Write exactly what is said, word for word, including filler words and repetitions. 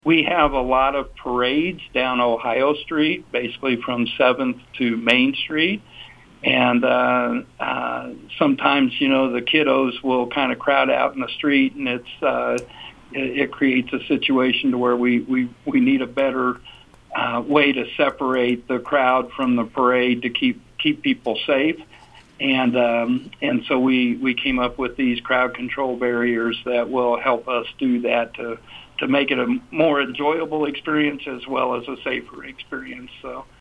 We have a lot of parades down Ohio Street, basically from seventh to Main Street. And uh, uh, sometimes, you know, the kiddos will kind of crowd out in the street, and it's uh, it, it creates a situation to where we, we, we need a better uh, way to separate the crowd from the parade to keep keep people safe. And um, and so we, we came up with these crowd control barriers that will help us do that to to make it a more enjoyable experience as well as a safer experience. So.